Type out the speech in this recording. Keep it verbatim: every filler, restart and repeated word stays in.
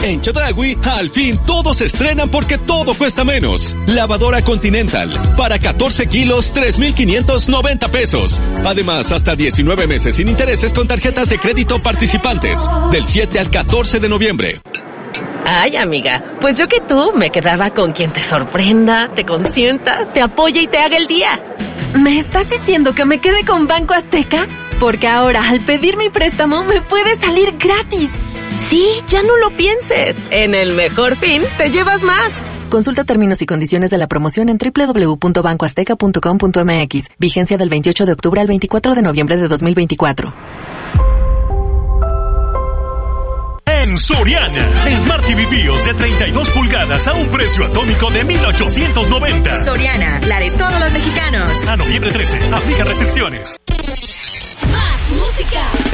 En Chedraui, al fin todos se estrenan porque todo cuesta menos. Lavadora Continental, para catorce kilos, tres mil quinientos noventa pesos. Además, hasta diecinueve meses sin intereses con tarjetas de crédito participantes. Del siete al catorce de noviembre. Ay, amiga, pues yo que tú me quedaba con quien te sorprenda, te consienta, te apoye y te haga el día. ¿Me estás diciendo que me quede con Banco Azteca? Porque ahora, al pedir mi préstamo, me puede salir gratis. Sí, ya no lo pienses. En el mejor fin, te llevas más. Consulta términos y condiciones de la promoción en doble u doble u doble u punto banco azteca punto com punto m x. Vigencia del veintiocho de octubre al veinticuatro de noviembre de dos mil veinticuatro. En Soriana, Smart T V BIOS de treinta y dos pulgadas a un precio atómico de mil ochocientos noventa. Soriana, la de todos los mexicanos. A noviembre trece, aplica restricciones. Más música.